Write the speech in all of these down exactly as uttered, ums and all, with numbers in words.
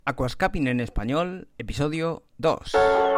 Aquascaping en español, episodio dos.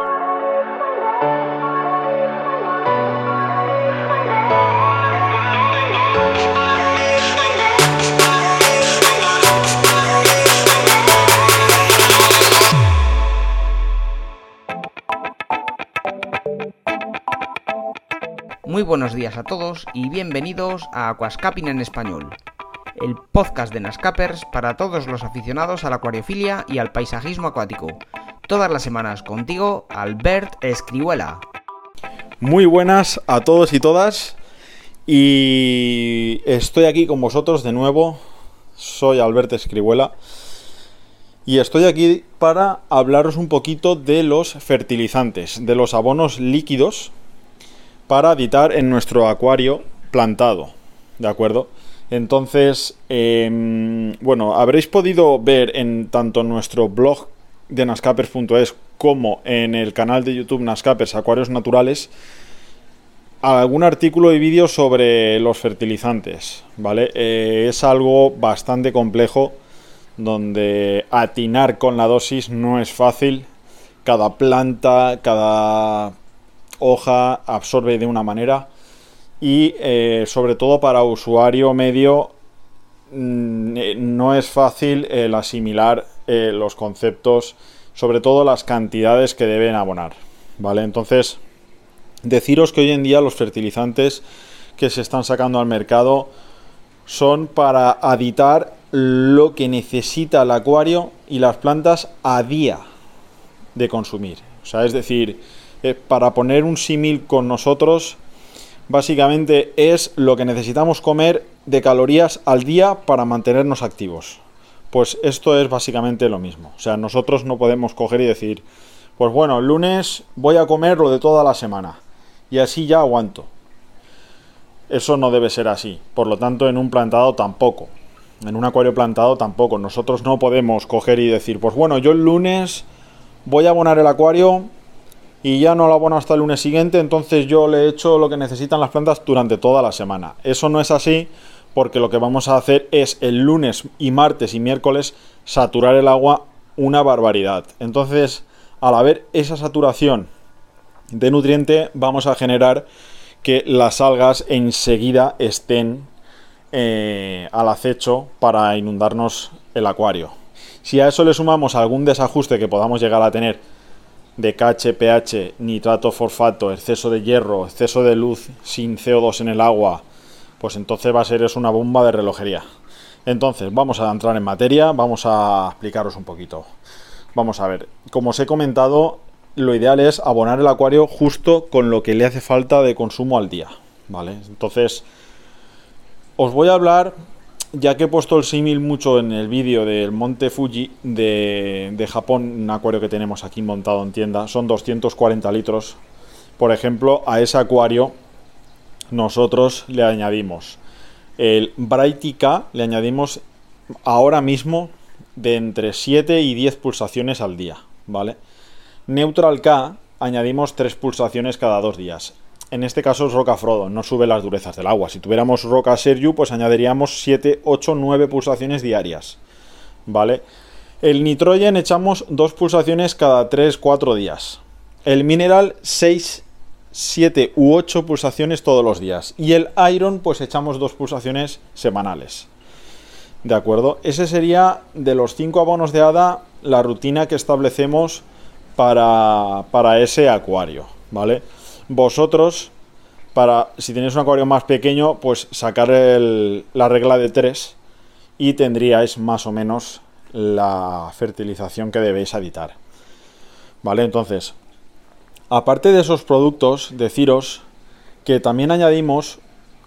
Muy buenos días a todos y bienvenidos a Aquascaping en español, el podcast de Nascapers para todos los aficionados a la acuariofilia y al paisajismo acuático. Todas las semanas contigo, Albert Escrihuela. Muy buenas a todos y todas, y estoy aquí con vosotros de nuevo. Soy Albert Escrihuela y estoy aquí para hablaros un poquito de los fertilizantes, de los abonos líquidos para aditar en nuestro acuario plantado, ¿de acuerdo? Entonces, eh, bueno, habréis podido ver en tanto nuestro blog de nascapers punto es como en el canal de YouTube Nascapers Acuarios Naturales algún artículo y vídeo sobre los fertilizantes, ¿vale? Eh, es algo bastante complejo, donde atinar con la dosis no es fácil. Cada planta, cada hoja absorbe de una manera. Y eh, sobre todo para usuario medio no es fácil el asimilar eh, los conceptos, sobre todo las cantidades que deben abonar, ¿vale? Entonces, deciros que hoy en día los fertilizantes que se están sacando al mercado son para aditar lo que necesita el acuario y las plantas a día de consumir. O sea, es decir, eh, para poner un símil con nosotros, básicamente es lo que necesitamos comer de calorías al día para mantenernos activos. Pues esto es básicamente lo mismo. O sea, nosotros no podemos coger y decir, pues bueno, el lunes voy a comer lo de toda la semana y así ya aguanto. Eso no debe ser así. Por lo tanto, en un plantado tampoco. En un acuario plantado tampoco. Nosotros no podemos coger y decir, pues bueno, yo el lunes voy a abonar el acuario y ya no lo abono hasta el lunes siguiente, entonces yo le echo lo que necesitan las plantas durante toda la semana. Eso no es así, porque lo que vamos a hacer es el lunes y martes y miércoles saturar el agua una barbaridad. Entonces, al haber esa saturación de nutriente, vamos a generar que las algas enseguida estén eh, al acecho para inundarnos el acuario. Si a eso le sumamos algún desajuste que podamos llegar a tener de K H, pH, nitrato, fosfato, exceso de hierro, exceso de luz sin C O dos en el agua, pues entonces va a ser eso una bomba de relojería. Entonces, vamos a entrar en materia, vamos a explicaros un poquito. Vamos a ver, como os he comentado, lo ideal es abonar el acuario justo con lo que le hace falta de consumo al día, ¿vale? Entonces, os voy a hablar, ya que he puesto el símil mucho en el vídeo del Monte Fuji de, de Japón, un acuario que tenemos aquí montado en tienda, son doscientos cuarenta litros. Por ejemplo, a ese acuario nosotros le añadimos el Brighty K, le añadimos ahora mismo de entre siete y diez pulsaciones al día, ¿vale? Neutral K añadimos tres pulsaciones cada dos días. En este caso es Roca Frodo, no sube las durezas del agua. Si tuviéramos Roca Serju, pues añadiríamos siete, ocho, nueve pulsaciones diarias, ¿vale? El Nitrogen echamos dos pulsaciones cada tres, cuatro días. El Mineral, seis, siete u ocho pulsaciones todos los días. Y el Iron, pues echamos dos pulsaciones semanales. ¿De acuerdo? Ese sería, de los cinco abonos de hada, la rutina que establecemos para, para ese acuario, ¿vale? Vosotros, para si tenéis un acuario más pequeño, pues sacar el, la regla de tres y tendríais más o menos la fertilización que debéis aditar, ¿vale? Entonces, aparte de esos productos, deciros que también añadimos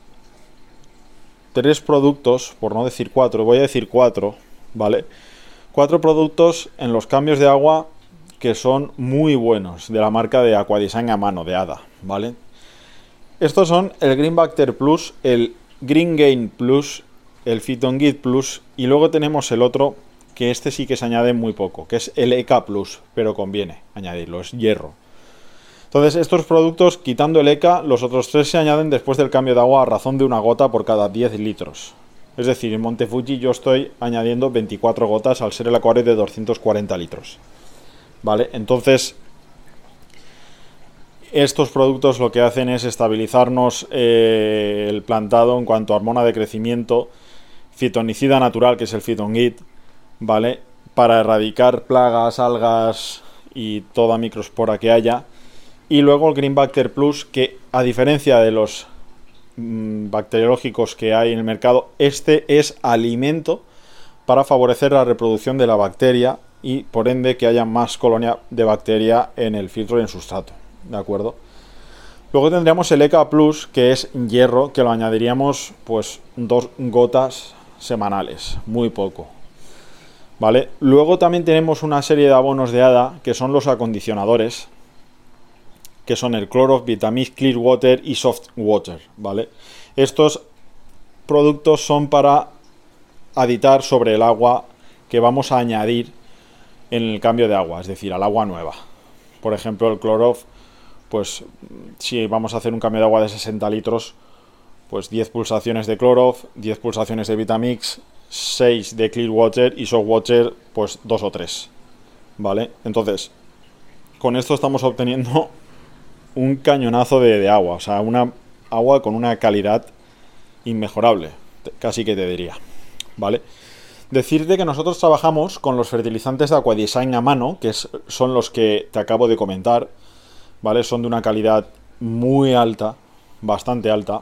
tres productos, por no decir cuatro, voy a decir cuatro, ¿vale? Cuatro productos en los cambios de agua que son muy buenos, de la marca de Aquadesign a mano, de hada, ¿vale? Estos son el Green Bacter Plus, el Green Gain Plus, el Phytongit Plus, y luego tenemos el otro, que este sí que se añade muy poco, que es el E K Plus, pero conviene añadirlo, es hierro. Entonces, estos productos, quitando el E K, los otros tres se añaden después del cambio de agua a razón de una gota por cada diez litros, Es decir, en Monte Fuji yo estoy añadiendo veinticuatro gotas al ser el acuario de doscientos cuarenta litros. ¿Vale? Entonces, estos productos lo que hacen es estabilizarnos eh, el plantado en cuanto a hormona de crecimiento, fitonicida natural, que es el Fitongit, ¿vale? Para erradicar plagas, algas y toda microspora que haya. Y luego el Green Bacter Plus, que a diferencia de los mmm, bacteriológicos que hay en el mercado, este es alimento para favorecer la reproducción de la bacteria y por ende que haya más colonia de bacteria en el filtro y en el sustrato, ¿de acuerdo? Luego tendríamos el E K A Plus, que es hierro, que lo añadiríamos pues dos gotas semanales, muy poco, ¿vale? Luego también tenemos una serie de abonos de hada, que son los acondicionadores, que son el Chlorof, Vitamix, Clear Water y Soft Water, ¿vale? Estos productos son para aditar sobre el agua que vamos a añadir en el cambio de agua, es decir, al agua nueva. Por ejemplo, el Chlorof, pues si vamos a hacer un cambio de agua de sesenta litros, pues diez pulsaciones de Chlorof, diez pulsaciones de Vitamix, seis de Clear Water y Soft Water, pues dos o tres, ¿vale? Entonces, con esto estamos obteniendo un cañonazo de, de agua, o sea, una agua con una calidad inmejorable, casi que te diría, ¿vale? Decirte que nosotros trabajamos con los fertilizantes de Aquadesign a mano, que es, son los que te acabo de comentar, ¿vale? Son de una calidad muy alta, bastante alta,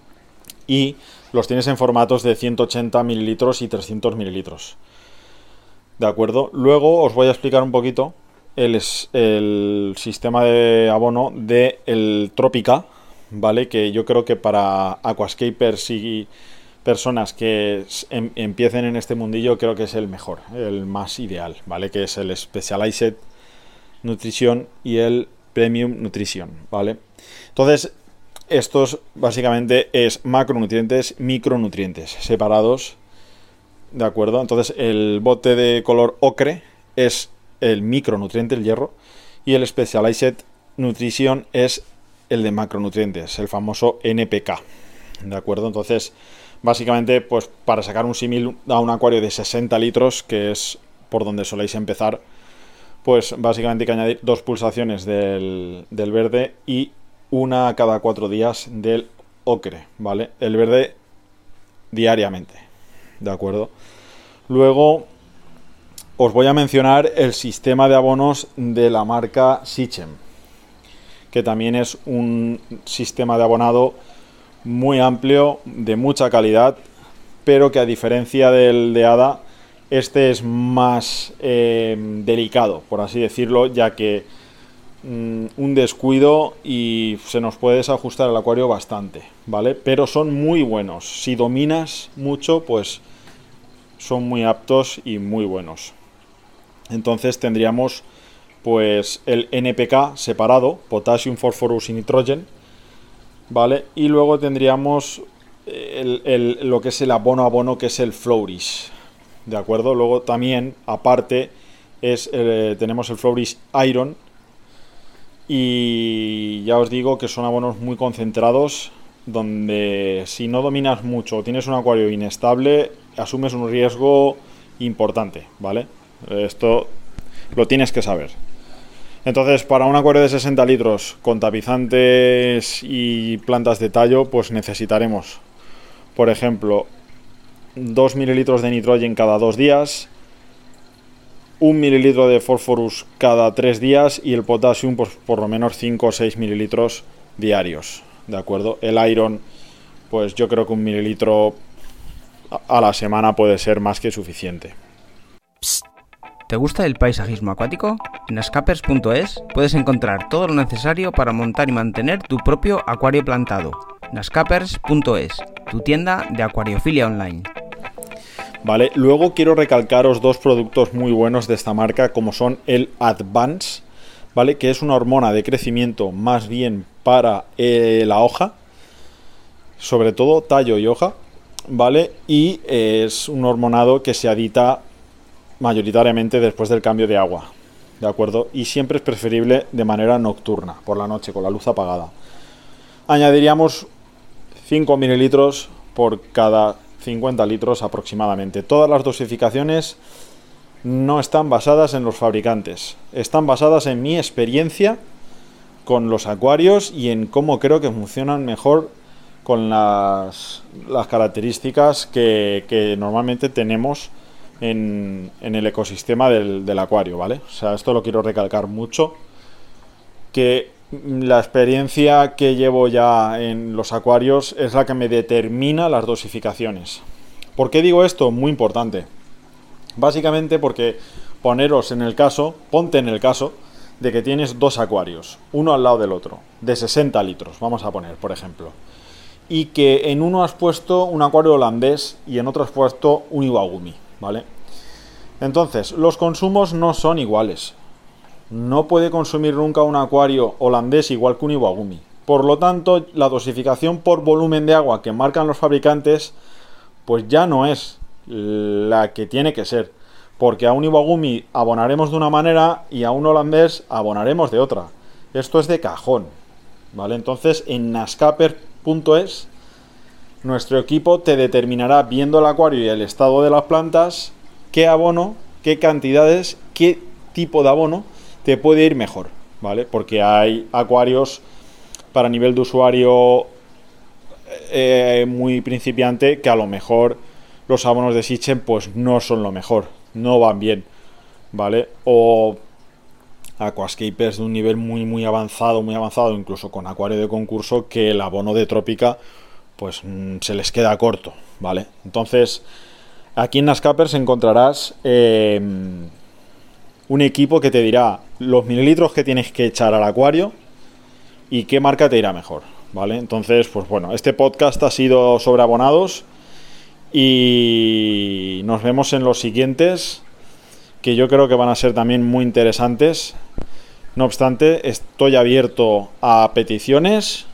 y los tienes en formatos de ciento ochenta mililitros y trescientos mililitros, ¿de acuerdo? Luego os voy a explicar un poquito el, el sistema de abono del Tropica, ¿vale? Que yo creo que para aquascapers y personas que em, empiecen en este mundillo, creo que es el mejor, el más ideal, ¿vale? Que es el Specialized Nutrition y el Premium Nutrition, ¿vale? Entonces, estos básicamente es macronutrientes, micronutrientes separados, ¿de acuerdo? Entonces, el bote de color ocre es el micronutriente, el hierro, y el Specialized Nutrition es el de macronutrientes, el famoso N P K, ¿de acuerdo? Entonces, básicamente, pues para sacar un símil a un acuario de sesenta litros, que es por donde soléis empezar, pues básicamente hay que añadir dos pulsaciones del, del verde y una cada cuatro días del ocre, ¿vale? El verde diariamente, ¿de acuerdo? Luego os voy a mencionar el sistema de abonos de la marca Sichem, que también es un sistema de abonado muy amplio, de mucha calidad, pero que a diferencia del de hada, este es más eh, delicado, por así decirlo, ya que mmm, un descuido y se nos puede desajustar el acuario bastante, ¿vale? Pero son muy buenos. Si dominas mucho, pues son muy aptos y muy buenos. Entonces tendríamos pues el N P K separado, Potassium, Phosphorus y Nitrogen, ¿vale? Y luego tendríamos el, el, lo que es el abono abono, que es el Flourish, ¿de acuerdo? Luego también, aparte, es eh, tenemos el Flourish Iron, y ya os digo que son abonos muy concentrados, donde si no dominas mucho o tienes un acuario inestable, asumes un riesgo importante, ¿vale? Esto lo tienes que saber. Entonces, para un acuario de sesenta litros con tapizantes y plantas de tallo, pues necesitaremos, por ejemplo, dos mililitros de nitrógeno cada dos días, un mililitro de fósforus cada tres días y el potasio, pues por lo menos cinco o seis mililitros diarios, ¿de acuerdo? El iron, pues yo creo que un mililitro a la semana puede ser más que suficiente. Psst. ¿Te gusta el paisajismo acuático? En nascapers punto es puedes encontrar todo lo necesario para montar y mantener tu propio acuario plantado. nascapers punto es, tu tienda de acuariofilia online. Vale, luego quiero recalcaros dos productos muy buenos de esta marca, como son el Advance, ¿vale? Que es una hormona de crecimiento más bien para eh, la hoja, sobre todo tallo y hoja, ¿vale? Y eh, es un hormonado que se adita mayoritariamente después del cambio de agua, ¿de acuerdo? Y siempre es preferible de manera nocturna, por la noche, con la luz apagada. Añadiríamos cinco mililitros por cada cincuenta litros aproximadamente. Todas las dosificaciones no están basadas en los fabricantes, están basadas en mi experiencia con los acuarios y en cómo creo que funcionan mejor con las, las características que, que normalmente tenemos en, en el ecosistema del, del acuario, ¿vale? O sea, esto lo quiero recalcar mucho, que la experiencia que llevo ya en los acuarios es la que me determina las dosificaciones. ¿Por qué digo esto? Muy importante. Básicamente porque poneros en el caso, ponte en el caso de que tienes dos acuarios, uno al lado del otro, de sesenta litros, vamos a poner, por ejemplo, y que en uno has puesto un acuario holandés y en otro has puesto un Iwagumi, ¿vale? Entonces, los consumos no son iguales. No puede consumir nunca un acuario holandés igual que un Iwagumi. Por lo tanto, la dosificación por volumen de agua que marcan los fabricantes, pues ya no es la que tiene que ser. Porque a un Iwagumi abonaremos de una manera y a un holandés abonaremos de otra. Esto es de cajón, ¿vale? Entonces, en nascaper punto es, nuestro equipo te determinará, viendo el acuario y el estado de las plantas, qué abono, qué cantidades, qué tipo de abono te puede ir mejor, ¿vale? Porque hay acuarios para nivel de usuario eh, muy principiante que a lo mejor los abonos de Sitchen pues no son lo mejor, no van bien, ¿vale? O aquascapers de un nivel muy muy avanzado, muy avanzado, incluso con acuario de concurso, que el abono de Trópica pues mmm, se les queda corto, ¿vale? Entonces, aquí en Nascapers encontrarás eh, un equipo que te dirá los mililitros que tienes que echar al acuario y qué marca te irá mejor, ¿vale? Entonces, pues bueno, este podcast ha sido sobre abonados y nos vemos en los siguientes, que yo creo que van a ser también muy interesantes. No obstante, estoy abierto a peticiones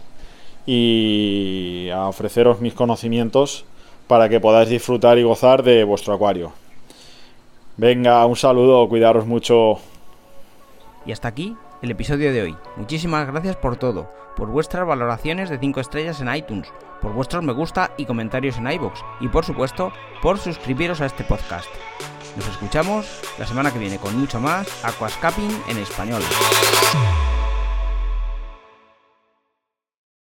y a ofreceros mis conocimientos para que podáis disfrutar y gozar de vuestro acuario. Venga, un saludo, cuidaros mucho. Y hasta aquí el episodio de hoy. Muchísimas gracias por todo, por vuestras valoraciones de cinco estrellas en iTunes, por vuestros me gusta y comentarios en iVoox y por supuesto por suscribiros a este podcast. Nos escuchamos la semana que viene con mucho más Aquascaping en español.